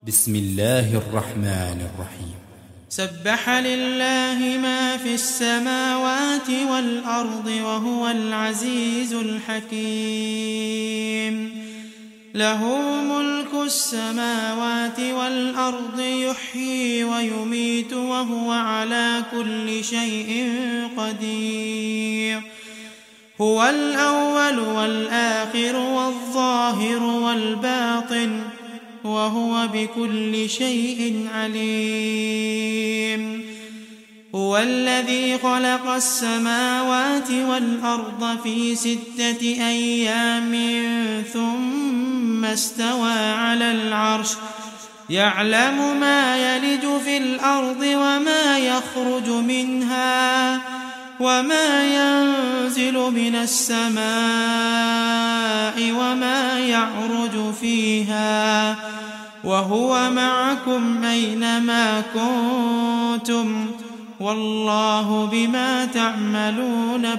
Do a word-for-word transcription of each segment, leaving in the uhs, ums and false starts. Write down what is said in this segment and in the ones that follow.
بسم الله الرحمن الرحيم. سبح لله ما في السماوات والأرض وهو العزيز الحكيم. له ملك السماوات والأرض يحيي ويميت وهو على كل شيء قدير. هو الأول والآخر والظاهر والباطن وهو بكل شيء عليم. هو الذي خلق السماوات والأرض في ستة أيام ثم استوى على العرش يعلم ما يلج في الأرض وما يخرج منها وما ينزل من السماء وما يعرج فيها وهو معكم أينما كنتم والله بما تعملون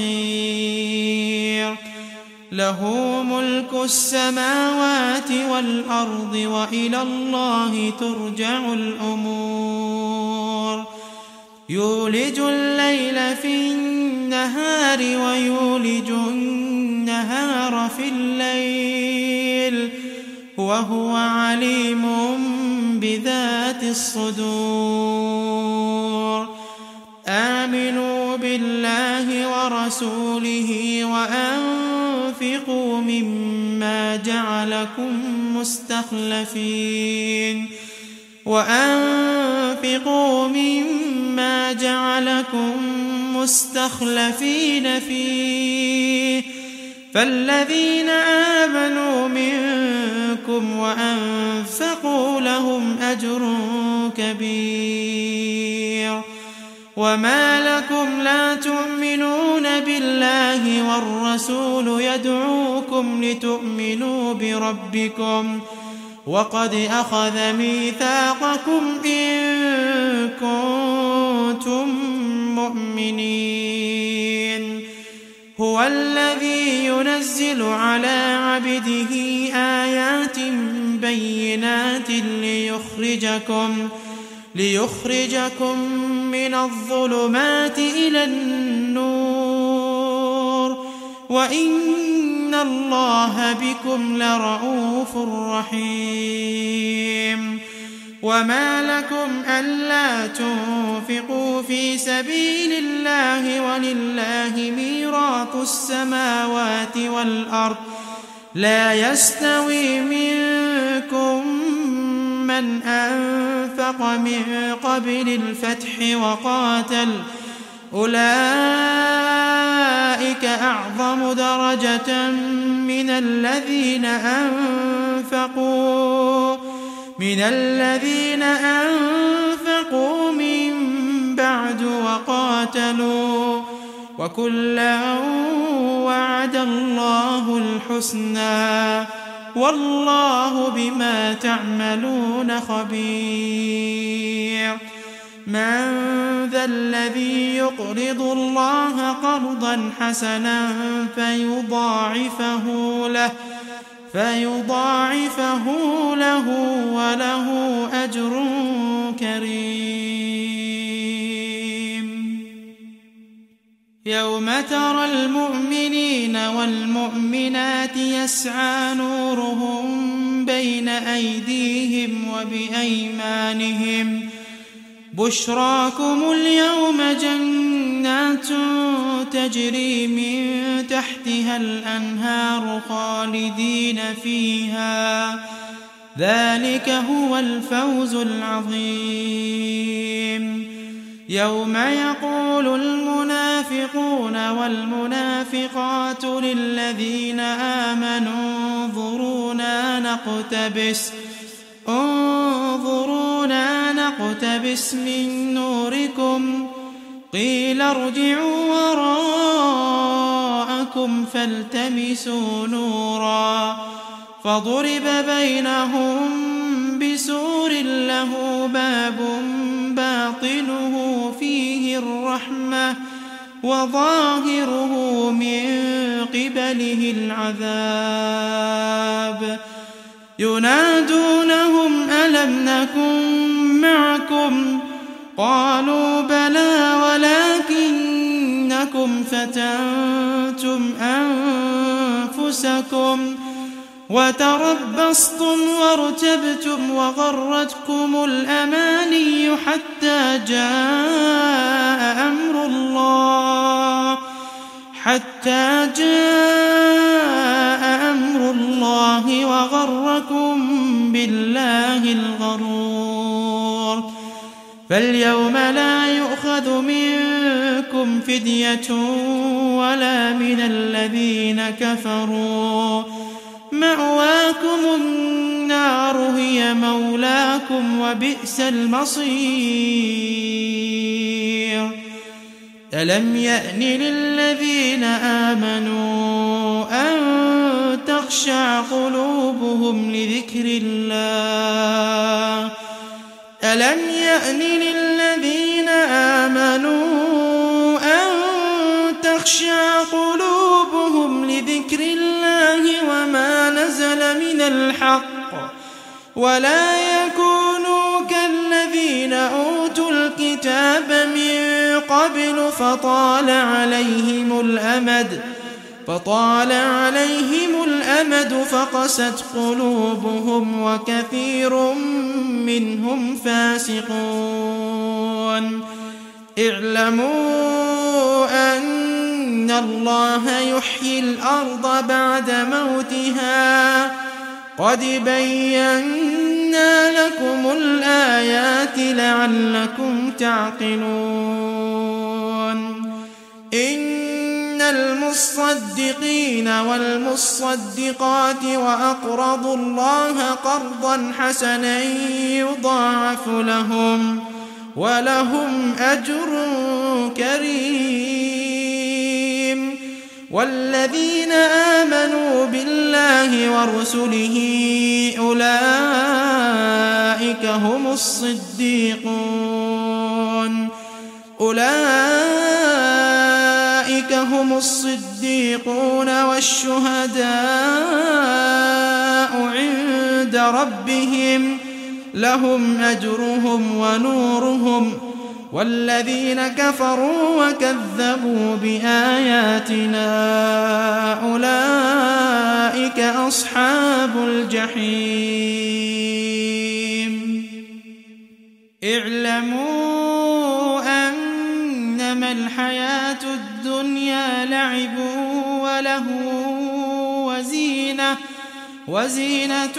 بصير. له ملك السماوات والأرض وإلى الله ترجع الأمور. يولج الليل في النهار ويولج النهار في الليل وهو عليم بذات الصدور. آمنوا بالله ورسوله وأنفقوا مما جعلكم مستخلفين وأنفقوا مما جعلكم مستخلفين فيه فالذين آمنوا منكم وأنفقوا لهم أجر كبير. وما لكم لا تؤمنون بالله والرسول يدعوكم لتؤمنوا بربكم وقد أخذ ميثاقكم إن كنتم مؤمنين. هو الذي ينزل على عبده آيات بينات ليخرجكم ليخرجكم من الظلمات إلى النور وإن الله بكم لرؤوف رحيم. وما لكم ألا تنفقوا في سبيل الله ولله ميراث السماوات والأرض لا يستوي منكم من أنفق من قبل الفتح وقاتل أولئك أعظم درجة من الذين أنفقوا من الذين أنفقوا من بعد وقاتلوا وكلا وعد الله الحسنى والله بما تعملون خبير. من ذا الذي يقرض الله قرضا حسنا فيضاعفه له فيضاعفه له وله أجر كريم. يوم ترى المؤمنين والمؤمنات يسعى نورهم بين أيديهم وبأيمانهم بشراكم اليوم جنات تجري من تحتها الأنهار خالدين فيها ذلك هو الفوز العظيم. يوم يقول المنافقون والمنافقات للذين آمنوا انظرونا نقتبس انظرونا نقتبس من نوركم قيل ارجعوا وراءكم فالتمسوا نورا فضرب بينهم بسور له باب باطنه فيه الرحمة وظاهره من قبله العذاب. ينادونهم ألم نكن معكم؟ قالوا بلى ولكنكم فتنتم أنفسكم وتربصتم وارتبتم وغرتكم الأماني حتى جاء أمر الله حتى جاء أمر الله وغركم بالله الغرور. فاليوم لا يؤخذ منكم فدية ولا من الذين كفروا، مأواكم النار هي مولاكم وبئس المصير. ألم يأن للذين آمنوا أن تخشع قلوبهم لذكر الله ألم يأن للذين آمنوا أن تخشع قلوبهم لذكر الله وما نزل من الحق ولا يكونوا كالذين أوتوا الكتاب من قبل فطال عليهم الأمد فطال عليهم الأمد فقست قلوبهم وكثير منهم فاسقون. اعلموا أن الله يحيي الأرض بعد موتها قد بينا لكم الآيات لعلكم تعقلون. إن المصدقين والمصدقات وأقرضوا الله قرضا حسنا يضاعف لهم ولهم أجر كريم. والذين آمنوا بالله ورسله أولئك هم الصديقون أولئك هم الصديقون والشهداء عند ربهم لهم أجرهم ونورهم. والذين كفروا وكذبوا بآياتنا أولئك أصحاب الجحيم. اعلموا أنما الحياة الدنيا لعب وله وزينة وزينة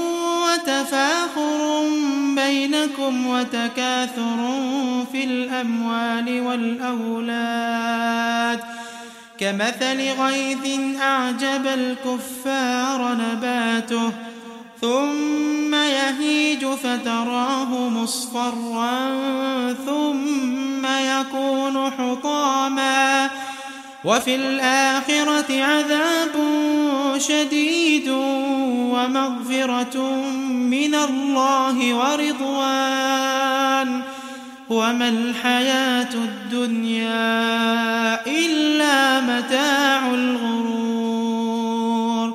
وتفاخر بينكم وتكاثر في الأموال والأولاد كمثل غيث أعجب الكفار نباته ثم يهيج فتراه مصفرا ثم يكون حطاما وفي الآخرة عذاب شديد ومغفرة من الله ورضوان وما الحياة الدنيا إلا متاع الغرور.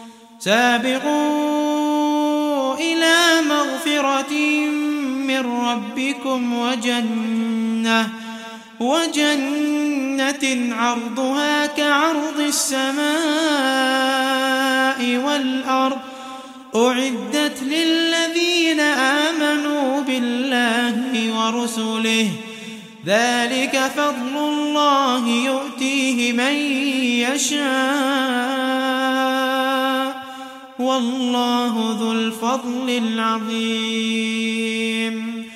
سابقوا إلى مغفرة من ربكم وجنة وجنة عرضها كعرض السماء والأرض أعدت للذين آمنوا بالله ورسله ذلك فضل الله يؤتيه من يشاء والله ذو الفضل العظيم.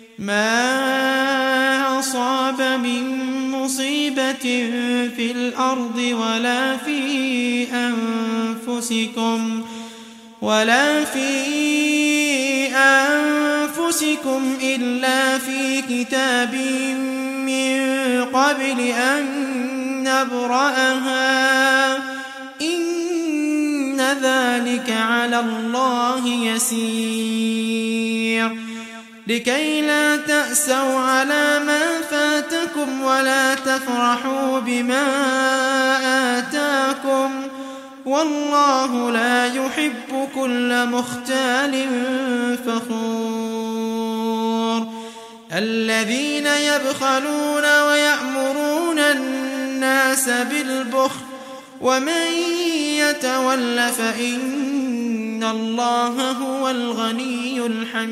ما أصاب من مصيبة في الأرض ولا في أنفسكم ولا في أنفسكم إلا في كتاب من قبل أن نبرأها إن ذلك على الله يسير. لكي لا تأسوا على ما فاتكم ولا تفرحوا بما آتاكم والله لا يحب كل مختال فخور. الذين يبخلون ويأمرون الناس بالبخل ومن يتول فإن الله هو الغني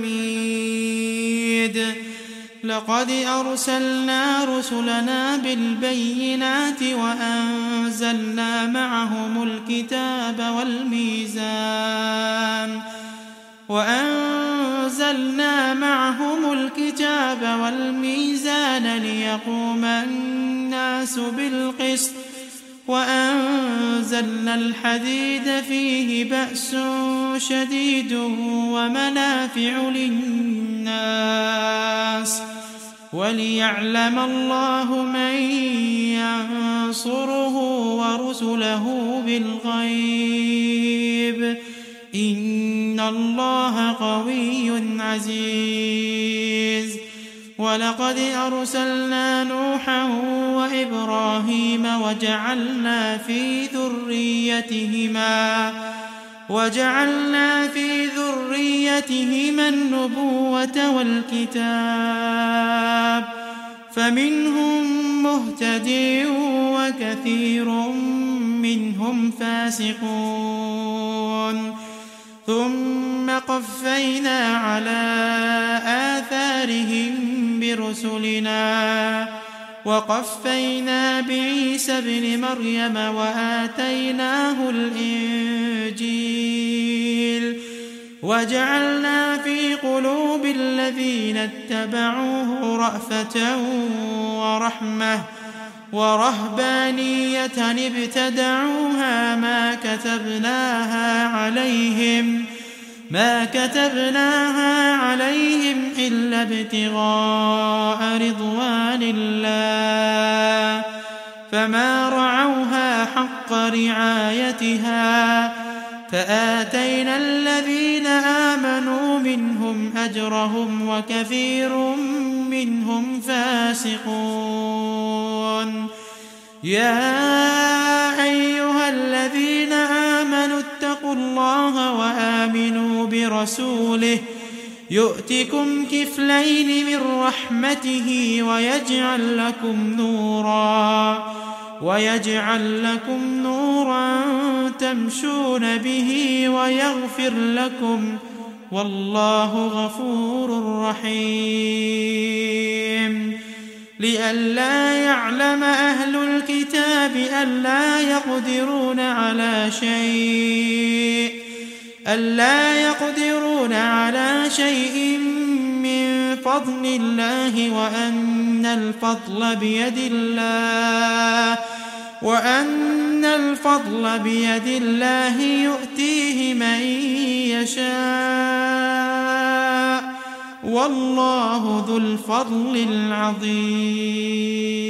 الحميد لقد أرسلنا رسلنا بالبينات وأنزلنا معهم الكتاب والميزان وأنزلنا معهم الكتاب والميزان ليقوم الناس بالقسط وأنزلنا الحديد فيه بأس شديد ومنافع للناس وليعلم الله من ينصره ورسله بالغيب إن الله قوي عزيز ولقد أرسلنا نوحا وإبراهيم وجعلنا في ذريتهما وجعلنا في ذريتهما النبوة والكتاب فمنهم مهتدي وكثير منهم فاسقون ثم قفينا على آثارهم برسلنا وقفينا بعيسى ابن مريم وآتيناه الإنجيل وجعلنا في قلوب الذين اتبعوه رأفة ورحمة ورهبانية ابتدعوها ما كتبناها عليهم ما كتبناها عليهم إلا ابتغاء رضوان الله فما رعوها حق رعايتها فآتينا الذين آمنوا منهم أجرهم وكثير منهم فاسقون يا أيها الذين آمنوا اتقوا الله وآمنوا برسوله يؤتكم كفلين من رحمته ويجعل لكم نورا ويجعل لكم نورا تمشون به ويغفر لكم والله غفور رحيم لئلا يعلم أهل الكتاب ألا يقدرون على شيء ألا يقدرون على شيء من فضل الله وأن الفضل بيد الله وأن الفضل بيد الله يؤتيه من يشاء والله ذو الفضل العظيم